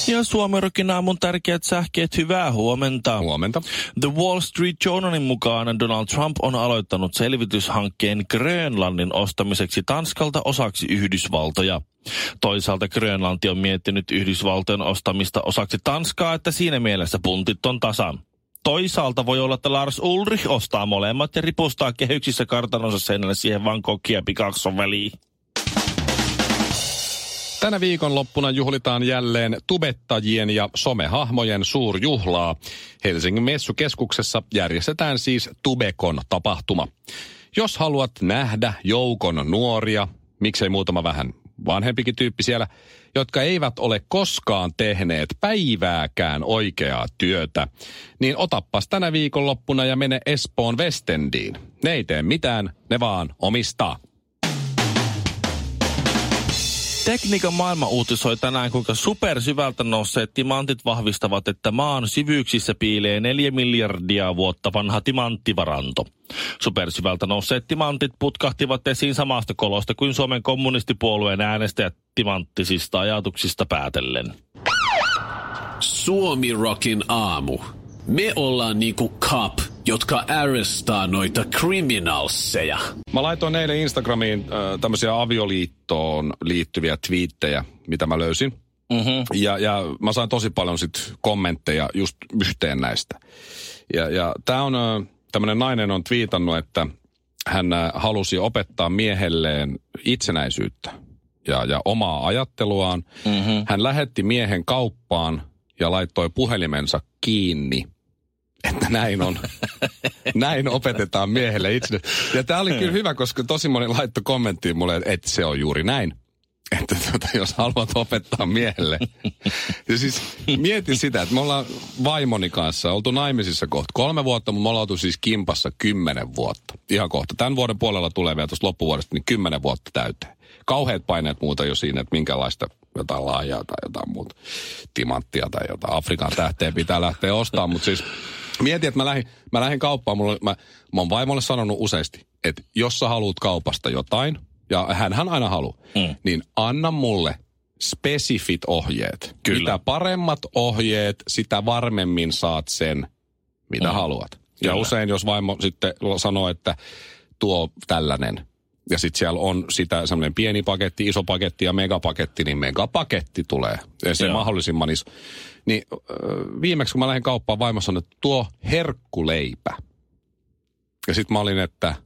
Ja Suomi-rokin aamun tärkeät sähkeet, hyvää huomenta. Huomenta. The Wall Street Journalin mukaan Donald Trump on aloittanut selvityshankkeen Grönlannin ostamiseksi Tanskalta osaksi Yhdysvaltoja. Toisaalta Grönlanti on miettinyt Yhdysvaltojen ostamista osaksi Tanskaa, että siinä mielessä puntit on tasan. Toisaalta voi olla, että Lars Ulrich ostaa molemmat ja ripustaa kehyksissä kartanonsa seinälle siihen Vancoughia Picasson väliin. Tänä viikonloppuna juhlitaan jälleen tubettajien ja somehahmojen suurjuhlaa. Helsingin messukeskuksessa järjestetään siis Tubekon tapahtuma. Jos haluat nähdä joukon nuoria, miksei muutama vähän vanhempikin tyyppi siellä, jotka eivät ole koskaan tehneet päivääkään oikeaa työtä, niin otappas tänä viikonloppuna ja mene Espoon Westendiin. Ne ei tee mitään, ne vaan omistaa. Tekniikan maailma uutisoi tänään, kuinka supersyvältä nousseet timantit vahvistavat, että maan syvyyksissä piilee 4 miljardia vuotta vanha timanttivaranto. Supersyvältä nousseet timantit putkahtivat esiin samasta kolosta kuin Suomen kommunistipuolueen äänestäjät timanttisista ajatuksista päätellen. Suomi-rokin aamu. Me ollaan niinku cop, jotka arrestaa noita criminalseja. Mä laitoin eilen Instagramiin tämmöisiä avioliittoon liittyviä twiittejä, mitä mä löysin. Mm-hmm. Ja mä sain tosi paljon sit kommentteja just yhteen näistä. Ja tää on, tämmönen nainen on twiitannut, että hän halusi opettaa miehelleen itsenäisyyttä ja omaa ajatteluaan. Mm-hmm. Hän lähetti miehen kauppaan ja laittoi puhelimensa kiinni. Että näin on. Näin opetetaan miehelle itse. Ja tää oli kyllä hyvä, koska tosi moni laittoi kommenttiin mulle, että se on juuri näin. Että jos haluat opettaa miehelle. Ja siis mietin sitä, että me ollaan vaimoni kanssa oltu naimisissa kohta 3 vuotta, mutta me ollaan oltu siis kimpassa 10 vuotta. Ihan kohta. Tämän vuoden puolella tulee vielä tuosta loppuvuodesta, niin 10 vuotta täyteen. Kauheat paineet muuta jo siinä, että minkälaista jotain laajaa tai jotain muuta timanttia tai jotain Afrikan tähteä pitää lähteä ostamaan. Mutta siis mietin, että mä lähdin kauppaan. Mä oon vaimolle sanonut useasti, että jos sä haluat kaupasta jotain, ja hänhän aina haluaa, niin anna mulle spesifit ohjeet. Kyllä. Mitä paremmat ohjeet, sitä varmemmin saat sen, mitä haluat. Kyllä. Ja usein, jos vaimo sitten sanoo, että tuo tällainen, ja sitten siellä on sitä semmoinen pieni paketti, iso paketti ja megapaketti, niin megapaketti tulee. Ja se mahdollisimman iso. Niin viimeksi, kun mä lähdin kauppaan, vaimo sanoi, että tuo herkkuleipä. Ja sitten mä olin, että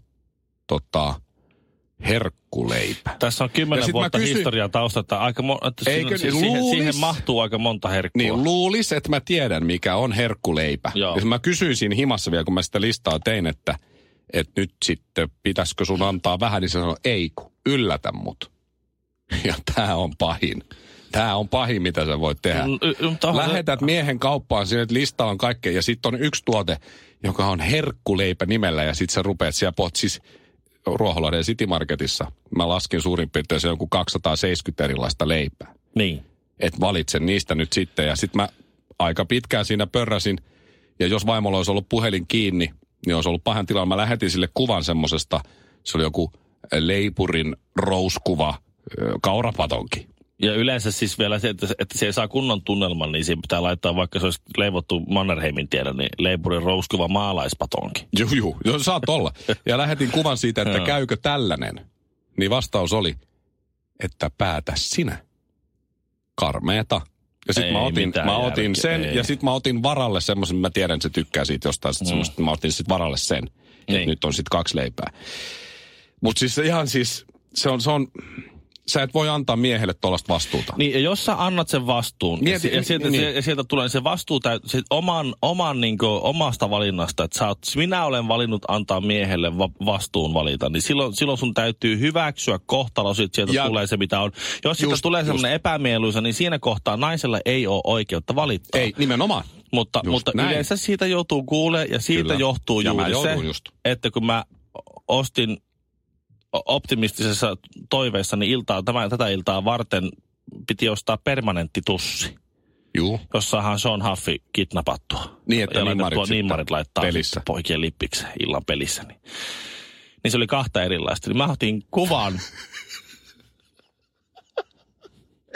herkkuleipä. Tässä on 10 vuotta historiaa taustalta. Siihen mahtuu aika monta herkkua. Niin, luulis, että mä tiedän, mikä on herkkuleipä. Joo. Ja mä kysyisin himassa vielä, kun mä sitä listaa tein, että nyt sitten pitäisikö sun antaa vähän, niin se sanoo, ei kun, yllätä mut. Ja tää on pahin. Tää on pahin, mitä sä voit tehdä. Lähetät miehen kauppaan, siinä lista on kaikkea, ja sitten on yksi tuote, joka on herkkuleipä nimellä, ja sitten sä rupeat siellä siis Ruoholahden City Marketissa. Mä laskin suurin piirtein se joku 270 erilaista leipää. Niin. Et valitsen niistä nyt sitten, ja sitten mä aika pitkään siinä pörräsin, ja jos vaimolla olisi ollut puhelin kiinni, niin olisi ollut pahan tilanne. Mä lähetin sille kuvan semmosesta, se oli joku leipurin rouskuva kaurapatonki. Ja yleensä siis vielä se, että se ei saa kunnon tunnelman, niin siinä pitää laittaa, vaikka se olisi leivottu Mannerheimin tiedä, niin leipurin rouskuva maalaispatonki. Joo, saat olla. Ja lähetin kuvan siitä, että käykö tällainen. Niin vastaus oli, että päätä sinä. Karmeeta. Ja sitten mä otin sen, ja sitten mä otin varalle semmoisen, mä tiedän, että se tykkää siitä jostain semmoista, mä otin sitten varalle sen. Nyt on sitten 2 leipää. Mutta siis ihan siis, se on sä et voi antaa miehelle tuollaista vastuuta. Niin, ja jos sä annat sen vastuun, ja sieltä tulee se vastuu omasta valinnasta, että minä olen valinnut antaa miehelle vastuun valita, niin silloin sun täytyy hyväksyä kohtalo, että sieltä tulee se, mitä on. Jos siitä tulee sellainen epämieluisa, niin siinä kohtaa naisella ei ole oikeutta valittaa. Ei, nimenomaan. Mutta yleensä siitä joutuu kuulemaan, ja siitä johtuu juuri se, että kun mä ostin optimistisessa toiveessa, niin tätä iltaa varten piti ostaa permanentti tussi. Juu. Jos saadaan Sean Huffi kidnappattua. Niin, että nimmarit laittaa pelissä. Poikien lippiksi illan pelissä. Niin se oli 2 erilaista. Niin mä otin kuvan.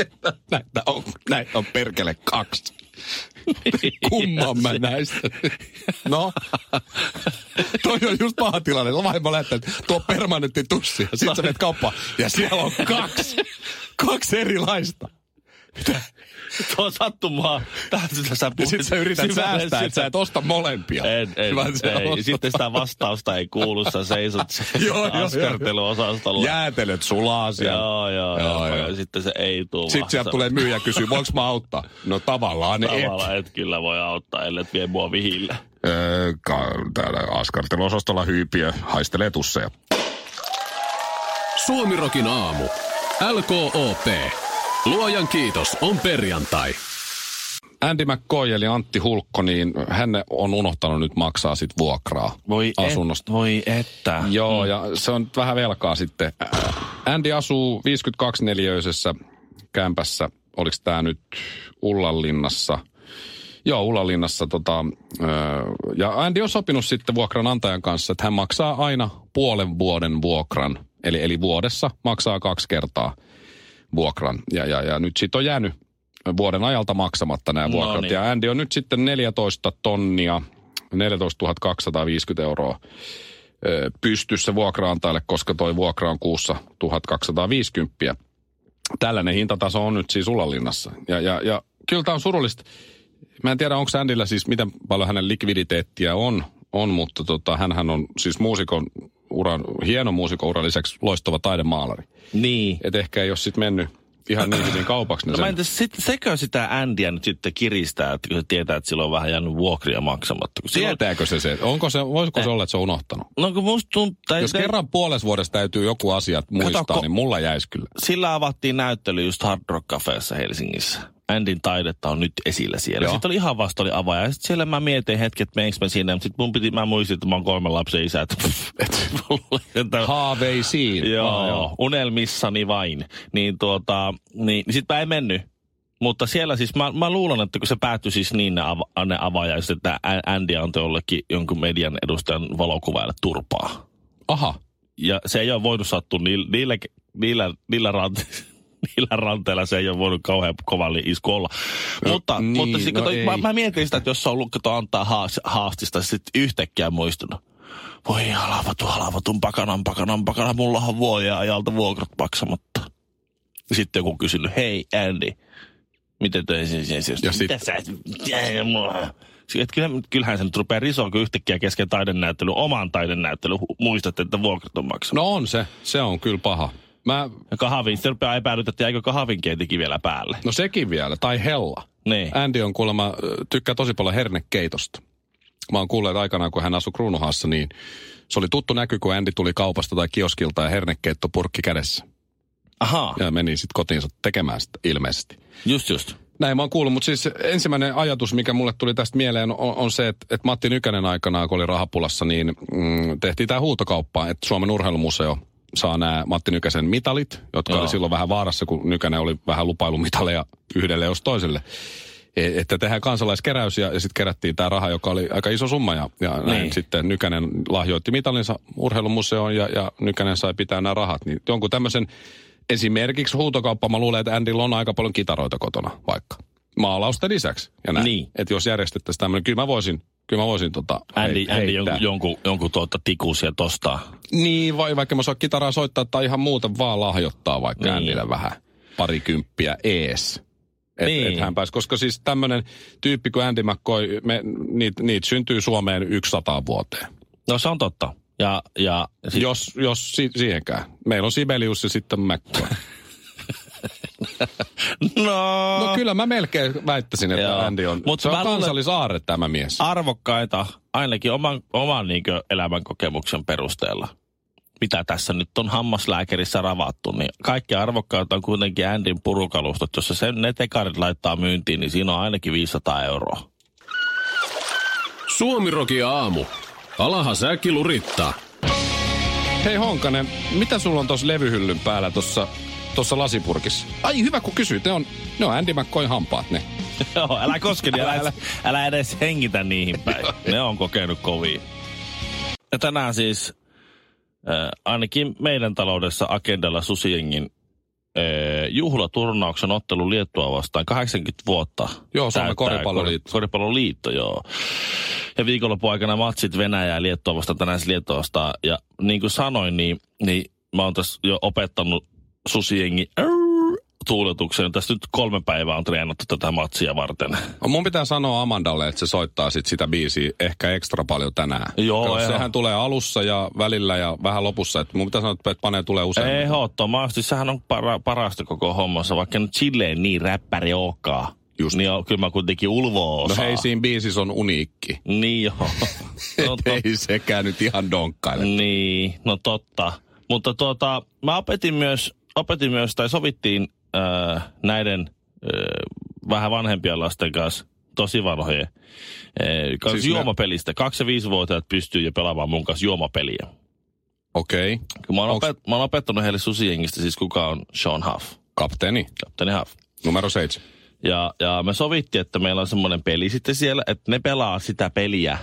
Näitä on perkele 2. Kumman mä näistä? No, toi on just paha tilanne. Vaimo lähtee, tuo permanentti tussi. Ja sit sä menet kauppaan. Ja siellä on 2 erilaista. Mitä? Tuo sattumaa. Ja sit sä yrität säästää, että sä et osta molempia. Ei. Sitten sitä vastausta ei kuulu. Sä seisot askarteluosastolla. Jäätelöt sulaa siellä. Joo. Sitten se ei tule. Sitten sieltä tulee myyjä kysyä, voinko mä auttaa? No tavallaan et kyllä voi auttaa, ellei vie mua vihille. Täällä askarteluosastolla hyypiö haistelee tusseja. Suomirokin aamu. LKOP. Luojan kiitos, on perjantai. Andy McCoy eli Antti Hulkko, niin hän on unohtanut nyt maksaa sit vuokraa asunnosta. Voi että. Joo, ja se on vähän velkaa sitten. Andy asuu 52-neliöisessä kämpässä. Oliko tämä nyt Ullanlinnassa? Joo, Ullanlinnassa. Ja Andy on sopinut sitten vuokranantajan kanssa, että hän maksaa aina puolen vuoden vuokran. Eli vuodessa maksaa 2 kertaa vuokran. Ja nyt siitä on jäänyt vuoden ajalta maksamatta nämä vuokrat. Niin. Ja Andy on nyt sitten 14 250 euroa pystyssä vuokraantajalle, koska toi vuokra on kuussa 1250. Tällainen hintataso on nyt siis Ullanlinnassa. Ja kyllä tämä on surullista. Mä en tiedä, onko Andyllä siis miten paljon hänen likviditeettiä on mutta hänhän on siis hieno muusikon uran lisäksi loistava taidemaalari. Niin. Et ehkä ei ole sitten mennyt ihan niin hyvin kaupaksi. No mä entä sekö sitä Andyä nyt sitten kiristää, että kun se tietää, että sillä on vähän jäänyt vuokria maksamatta? Tietääkö se? Voisiko se olla, että se on unohtanut? No kun musta tuntuu... Jos kerran puolessa vuodessa täytyy joku asia muistaa, niin mulla jäisi kyllä. Sillä avattiin näyttely just Hard Rock Cafeessa Helsingissä. Andyn taidetta on nyt esillä siellä. Joo. Sitten oli ihan vasta oli avaaja. Ja sitten siellä mä mietin hetki, että meneekö mä sinne. Mutta sitten mä muistin, että mä oon 3 lapsen isä. Haaveisiin. Joo, unelmissani vain. Niin sitten mä en mennyt. Mutta siellä siis, mä luulen, että kun se päättyi siis niin ne avaajaiset, että Andy antoi jollekin jonkun median edustajan valokuvaille turpaa. Aha. Ja se ei ole voinut sattua niillä ranteilla se ei ole voinut kauhean kovalle isku olla. Mutta mä mietin sitä, että jos se on ollut, kun antaa haastista, sitten yhtäkkiä muistunut. Voi halavatun pakanan, mullahan vuoden ajalta vuokrat maksamatta. Sitten joku kysynyt, hei Andy, miten kyllähän se nyt rupeaa risoa, kun yhtäkkiä kesken oman taidennäyttelyn muistat, että vuokrat on maksanut. No on se on kyllä paha. Se rupeaa epäilyt, että jäikö kahvinkeitikin vielä päälle. No sekin vielä, tai hella. Niin. Andy on kuulemma, tykkää tosi paljon hernekeitosta. Mä oon kuullut, että aikanaan, kun hän asui Kruunuhaassa, niin se oli tuttu näky, kun Andy tuli kaupasta tai kioskilta ja hernekeitto purkki kädessä. Ahaa. Ja meni sitten kotiinsa tekemään sitä ilmeisesti. Just. Näin mä oon kuullut, mutta siis ensimmäinen ajatus, mikä mulle tuli tästä mieleen, on se, että Matti Nykänen aikanaan, kun oli rahapulassa, niin tehtiin tää huutokauppa, että Suomen urheilumuseo saa nämä Matti Nykäsen mitalit, jotka oli silloin vähän vaarassa, kun Nykänen oli vähän lupailumitaleja yhdelle jos toiselle. Että tehdään kansalaiskeräys ja sitten kerättiin tämä raha, joka oli aika iso summa. Ja näin sitten Nykänen lahjoitti mitalinsa urheilumuseoon ja Nykänen sai pitää nämä rahat. Niin jonkun tämmöisen esimerkiksi huutokauppa, mä luulen, että Andyllä on aika paljon kitaroita kotona vaikka. Maalausten lisäksi. Ja näin. Niin. Että jos järjestettäisiin tämmöinen, kyllä mä voisin Andy jonkun tikusia tostaa. Niin, vaikka mä saa kitaraa soittaa tai ihan muuten vaan lahjoittaa vaikka niin. Andylle vähän parikymppiä ees. Että hän pääsi, koska siis tämmöinen tyyppi kuin Andy McCoy, niitä syntyy Suomeen 100 vuoteen. No se on totta. Jos siihenkään. Meillä on Sibelius ja sitten McCoy. No kyllä mä melkein väittäisin, että Andy on. Se on kansallisaarre tämä mies. Arvokkaita, ainakin oman elämän kokemuksen perusteella. Mitä tässä nyt on hammaslääkärissä ravattu, niin kaikki arvokkaita on kuitenkin Andyn purukalustot. Jos ne tekarit laittaa myyntiin, niin siinä on ainakin 500 euroa. Suomirokin aamu. Alaha säkki lurittaa. Hei Honkanen, mitä sulla on tuossa levyhyllyn päällä tuossa lasipurkissa? Ai hyvä kun kysyt, ne on Andy McCoyn hampaat ne. Joo, älä koske, älä edes hengitä niihin päin. Ne on kokenut kovia. Ja tänään siis ainakin meidän taloudessa agendalla Susijengin juhlaturnauksen ottelu Liettua vastaan 80 vuotta. Joo, Suomen koripalloliitto. Koripalloliitto, joo. Ja viikonlopun aikana matsit Venäjää ja Liettua vastaan, tänään Liettua vastaan. Ja niin kuin sanoin, niin mä oon tässä jo opettanut susijengi tuuletukseen. Tässä nyt 3 päivää on treenattu tätä matsia varten. Mun pitää sanoa Amandalle, että se soittaa sitä biisiä ehkä ekstra paljon tänään. Joo, sehän tulee alussa ja välillä ja vähän lopussa. Että mun pitää sanoa, että panee tulee usein. Ehdottomasti. Sehän on parasta koko hommassa, vaikka nyt silleen niin räppäri olekaan. Just. Niin kyllä mä kuitenkin ulvoa osaa. No hei, siinä biisissä on uniikki. Niin joo. Ei sekään nyt ihan donkkaile. Niin, no totta. Mutta mä opetin myös, tai sovittiin näiden vähän vanhempien lasten kanssa, tosi vanhojen, siis juomapelistä. 2- ja 5-vuotiaat pystyy jo pelaamaan mun kanssa juomapeliä. Okei. Mä oon opettanut heille susijengistä, siis kuka on Sean Huff. Kapteeni Huff. Numero 7. Ja me sovittiin, että meillä on semmoinen peli sitten siellä, että ne pelaa sitä peliä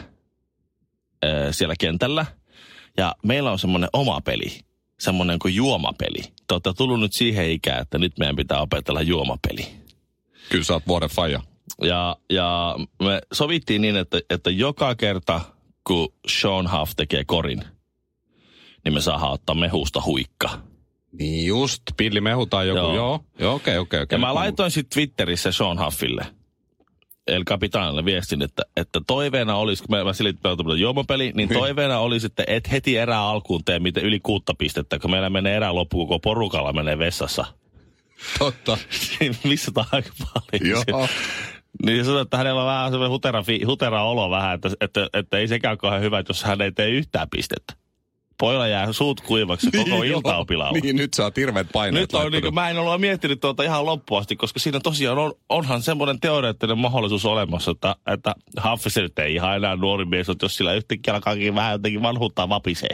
siellä kentällä. Ja meillä on semmoinen oma peli, semmoinen kuin juomapeli. Te olette tullut nyt siihen ikään, että nyt meidän pitää opetella juomapeli. Kyllä sä oot vuoden faija. Ja me sovittiin niin, että joka kerta, kun Sean Huff tekee korin, niin me saadaan ottaa mehusta huikka. Niin just, pillimehu tai joku, joo, okei. Ja mä laitoin sitten Twitterissä Sean Huffille, El Capitanille viestin, että toiveena olisi, kun mä silti pelatamme juomapeli, niin toiveena olisi, että et heti erää alkuun tee yli 6 pistettä, kun meillä menee erää loppuun, kun porukalla menee vessassa. Totta. Missä tämä aika paljon? Joo. Niin sanoi, että hänellä on vähän semmoinen hutera olo vähän, että ei sekään kauhean hyvä, jos hän ei tee yhtään pistettä. Pojalla jää suut kuivaksi, koko ilta on pilalla. Niin, nyt saa hirveät paineet. Nyt on niin, mä en ole miettinyt ihan loppuasti, koska siinä tosiaan onhan semmoinen teoreettinen mahdollisuus olemassa, että Huffissa nyt ei ihan enää nuori mies, että jos sillä yhtäkkiä alkaakin vähän jotenkin vanhuuttaa vapisee.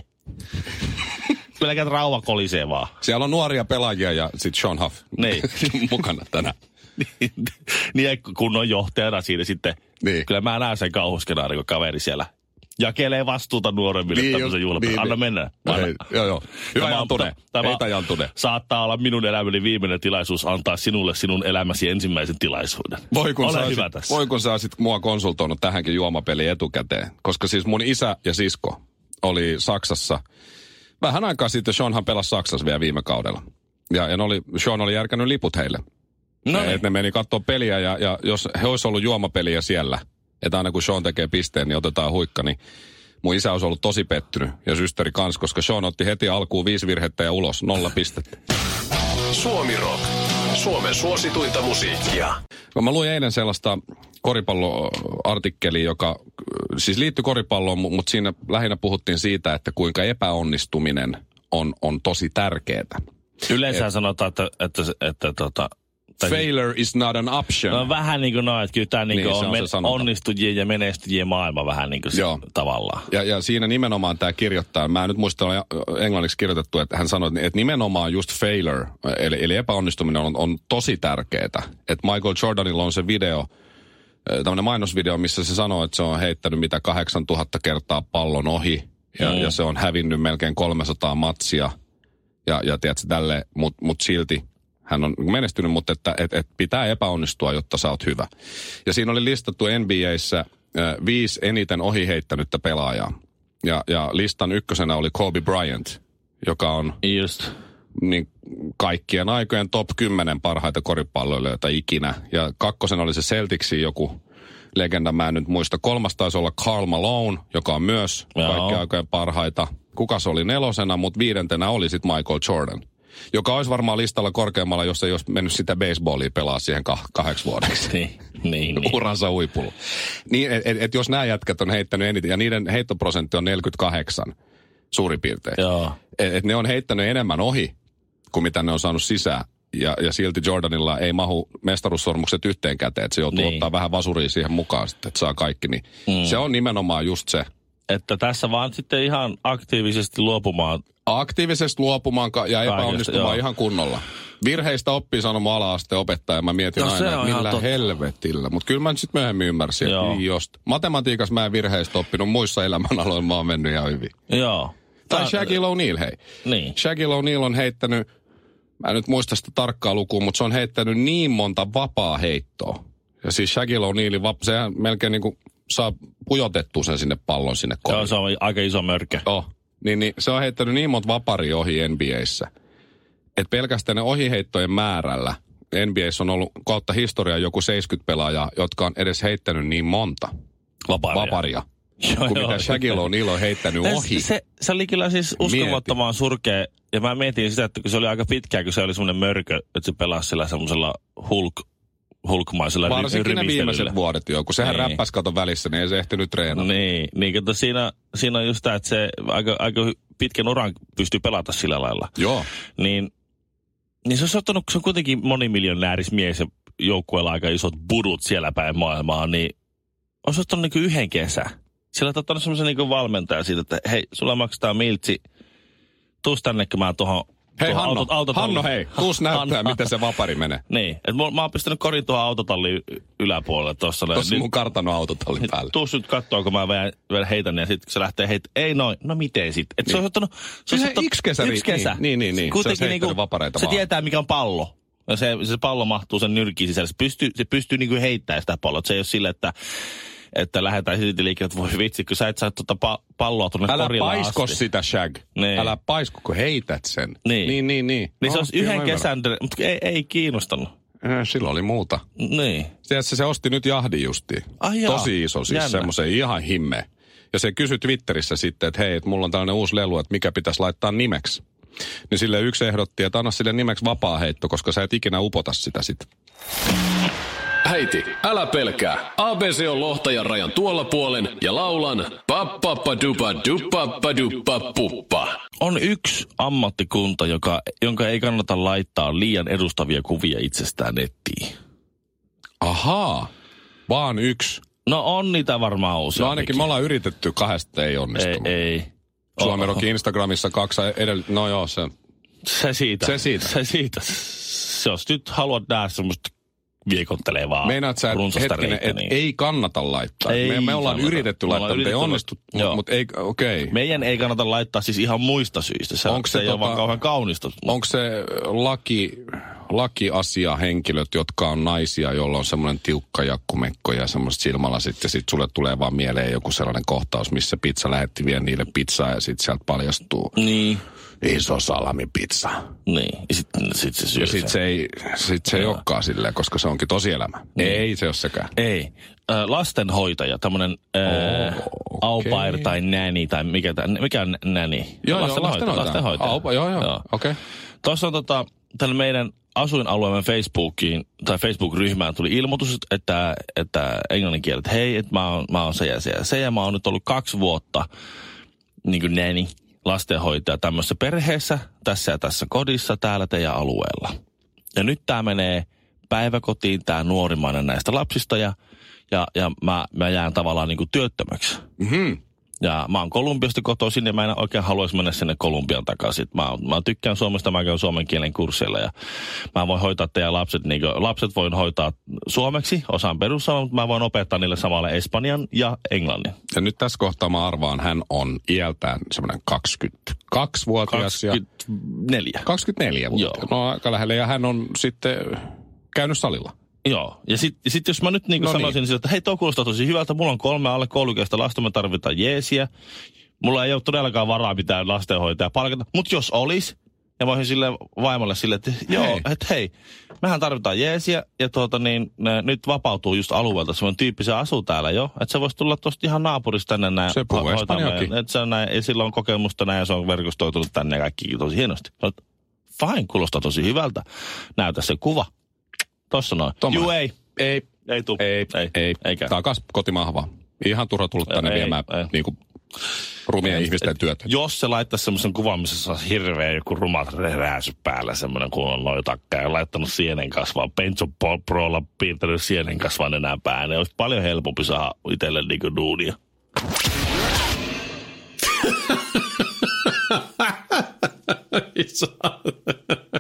Pelkät rauha kolisee vaan. Siellä on nuoria pelaajia ja sitten Sean Huff mukana tänään. Niin, kun on johtajana siinä sitten. Niin. Kyllä mä näen sen kauhuskenaari, kun kaveri siellä jakelee vastuuta nuoremmille tämmöisen juhlapelin. Niin, anna mennä. Joo. Hyvä Jantune. Heitä Jantune. Saattaa olla minun elämäni viimeinen tilaisuus antaa sinulle sinun elämäsi ensimmäisen tilaisuuden. Voi kun sä olisit mua konsultoinut tähänkin juomapeliin etukäteen. Koska siis mun isä ja sisko oli Saksassa. Vähän aikaa sitten Seanhan pelasi Saksassa vielä viime kaudella. Ja Sean oli järkännyt liput heille. No niin. Ne meni katsoa peliä ja jos he olisi ollut juomapeliä siellä, että aina kun Sean tekee pisteen, niin otetaan huikka, niin mun isä olisi ollut tosi pettynyt. Ja systeri kans, koska Sean otti heti alkuun 5 virhettä ja ulos, 0 pistettä. Suomi Rock. Suomen suosituinta musiikkia. Mä luin eilen sellaista koripalloartikkelia, joka siis liittyi koripalloon, mutta siinä lähinnä puhuttiin siitä, että kuinka epäonnistuminen on tosi tärkeää. Yleensä sanotaan, että failure is not an option. No vähän niin kuin että kyllä tämä niin on onnistujien ja menestyjien maailma vähän niin kuin tavallaan. Ja siinä nimenomaan tämä kirjoittaa, mä en nyt muista englanniksi kirjoitettu, että hän sanoi, että nimenomaan just failure, eli epäonnistuminen on tosi tärkeää. Että Michael Jordanilla on se video, tämmöinen mainosvideo, missä se sanoo, että se on heittänyt mitä 8000 kertaa pallon ohi ja se on hävinnyt melkein 300 matsia ja tiedätkö tälleen, mutta silti hän on menestynyt, mutta että pitää epäonnistua, jotta sä oot hyvä. Ja siinä oli listattu NBA:ssä 5 eniten ohi heittänyttä pelaajaa. Ja listan ykkösenä oli Kobe Bryant, joka on niin kaikkien aikojen top 10 parhaita koripalloilijoita ikinä. Ja kakkosena oli se Celticsin joku legenda, mä en nyt muista. 3 taisi olla Karl Malone, joka on myös kaikkien aikojen parhaita. Kukas oli 4, mutta 5 oli sitten Michael Jordan. Joka olisi varmaan listalla korkeammalla, jos ei olisi mennyt sitä baseballia pelaa siihen 8 vuodeksi. niin. Uransa huipulla. Niin, että jos nämä jätkät on heittänyt eniten, ja niiden heittoprosentti on 48 suurin piirtein. Että ne on heittänyt enemmän ohi kuin mitä ne on saanut sisään. Ja silti Jordanilla ei mahu mestaruussormukset yhteen käteen, että se joutuu ottaa vähän vasuria siihen mukaan, sitten, että saa kaikki. Niin se on nimenomaan just se. Että tässä vaan sitten ihan aktiivisesti luopumaan. Aktiivisesti luopumaan ja epäonnistumaan ihan kunnolla. Virheistä oppii sanomaan ala-asteen opettaja. Mä mietin aina, että millä helvetillä. Mutta kyllä mä nyt sitten myöhemmin ymmärsin, että matematiikassa mä en virheistä oppinut. Muissa elämänaloilla mä oon mennyt ihan hyvin. Joo. Tai Shaquille O'Neal, hei. Niin. Shaquille O'Neal on heittänyt mä en nyt muista sitä tarkkaa lukua, mutta se on heittänyt niin monta vapaa heittoa. Ja siis Shaquille O'Neal, sehän melkein niinku saa pujotettua sen sinne pallon sinne koriin. Joo, se on aika iso mörkkä. Niin se on heittänyt niin monta vaparia ohi NBA:ssä, että pelkästään ne ohiheittojen määrällä NBA:ssä on ollut kautta historiaa joku 70 pelaajaa, jotka on edes heittänyt niin monta vaparia. Kuin mitä Shaquille O'Neal on heittänyt ohi. Se oli kyllä siis uskomattoman surkea. Ja mä mietin sitä, että kun se oli aika pitkään, kun se oli semmoinen mörkö, että se pelasi sillä semmoisella hulkmaisella varsinkin ne viimeiset vuodet jo, kun sehän räppäsi katon välissä, niin ei se ehtinyt treenata. Niin kato, siinä on just tämä, että se aika pitkän uran pystyy pelata sillä lailla. Joo. Niin se on ottanut, kun se on kuitenkin monimiljonäärismies ja joukkueella aika isot budut siellä päin maailmaa, niin on se ottanut niin yhden kesän. Sillä on ottanut semmoisen niin valmentaja siitä, että hei, sulla maksetaan miltsi, tuus tänne, kun mä tuohon hei Hanno, hei, tuus näyttää, miten se vapari menee. Niin, että mä oon pistänyt korin tuohon autotallin yläpuolelle tuossa. Tuossa mun kartano autotallin päälle. Tuus nyt kattoo, kun mä vielä heitän, ja sitten se lähtee ei noin, no miten sitten? Että se on ottanut yksi kesä. Niin. Kuitenkin se on heittänyt vapareita se tietää, mikä on pallo. Ja se pallo mahtuu sen nyrkiin sisälle. Se pystyy niin kuin heittämään sitä palloa. Se ei ole sille, että lähdetään silti liikkeelle, että voi vitsi, kun sä et saa tuota palloa tuonne korilla asti. Älä paisko sitä, Shag. Niin. Älä paisko, kun heität sen. Niin. Niin se olisi yhden kesän, mutta ei kiinnostanut. Silloin oli muuta. Niin. Se osti nyt jahdin justiin. Tosi iso, siis semmoisen ihan himme. Ja se kysyi Twitterissä sitten, että hei, että mulla on tällainen uusi lelu, että mikä pitäisi laittaa nimeksi. Niin sille yksi ehdotti, että anna sille nimeksi vapaaheitto, koska sä et ikinä upota sitä sitten. Äiti, älä pelkää. ABC on lohtajan rajan tuolla puolen ja laulan pappapadupadupappadupapuppa. On yksi ammattikunta, jonka ei kannata laittaa liian edustavia kuvia itsestään nettiin. Ahaa, vaan yksi. No on niitä varmaan useampikin. No ainakin me ollaan yritetty, 2 ei onnistunut. Ei. Suomi Rockin Instagramissa 2 no joo, se. Se siitä. Jos nyt haluat nähdä semmoista viekontelevaa meinaat sä, hetkinen, että ei kannata laittaa. Me ollaan yritetty laittaa, mutta ei onnistu. Mutta ei, okei. Meidän ei kannata laittaa siis ihan muista syistä. Se ei ole vaan kauhean kaunista. Onko se lakiasiahenkilöt, jotka on naisia, joilla on semmoinen tiukka jakkumekko ja semmoiset silmälasit, ja sitten sulle tulee vaan mieleen joku sellainen kohtaus, missä pizza lähetti vielä niille pizzaa, ja sitten sieltä paljastuu iso salamipizza. Niin, ja sitten se syö. Ja sitten se ei olekaan silleen, koska se onkin tosielämä. Niin. Ei se ole sekään. Ei. Lastenhoitaja, tämmöinen au pair tai nanny, tai mikä on nanny? Joo, lastenhoitaja. Joo, okei. Tuossa on tänne meidän asuinalueemme Facebookiin, tai Facebook-ryhmään tuli ilmoitus, että englannin kielellä, että hei, että mä oon se ja mä oon nyt ollut 2 vuotta niin kuin nanny, lastenhoitaja tämmöisessä perheessä, tässä ja tässä kodissa, täällä teidän alueella. Ja nyt tää menee päiväkotiin, tää nuorimmainen näistä lapsista, ja mä jään tavallaan niin kuin työttömäksi. Mm-hmm. Ja mä oon Kolumbiasta kotoisin ja mä en oikein haluaisi mennä sinne Kolumbian takaisin. Mä tykkään Suomesta, mä käyn suomen kielen kursseilla ja mä voin hoitaa teidän lapset, niin kuin, lapset voin hoitaa suomeksi, osaan perussamaa, mutta mä voin opettaa niille samalle espanjan ja englannin. Ja nyt tässä kohtaa mä arvaan, hän on iältään semmoinen 22-vuotias. 24. 24 vuotta. No aika lähellä ja hän on sitten käynyt salilla. Joo, ja sit jos mä nyt sanoisin, että hei, tuo kuulostaa tosi hyvältä, mulla on 3 alle kouluikäistä lasta, me tarvitaan jeesiä. Mulla ei ole todellakaan varaa mitään lastenhoitajaa palkata, mutta jos olisi, ja mä olisin sille vaimolle sille, että joo, että hei, mehän tarvitaan jeesiä, ja nyt vapautuu just alueelta semmoinen tyyppi, se asuu täällä jo, että se voisi tulla tuosta ihan naapurista tänne näin. Se puhuu espanjakin. Että se on näin, ja sillä on kokemusta näin, ja se on verkostoitunut tänne ja kaikki tosi hienosti. Fine, kuulostaa tosi hyvältä. Näytä se kuva. Tossa noin. Juu, ei tuu. Ei. Takas kotimaahan vaan. Ihan turha tullut tänne viemään niinku rumien ihmisten työtä. Jos se laittaisi semmoisen kuvan, missä se olisi hirveä joku rumat rääsy päällä, semmoinen kun on noin takka ja laittanut sienen kasvaa, Pencho Prolla piirtänyt sienen kasvaa enää päälle, niin olisi paljon helpompi saada itselle niinku duunia.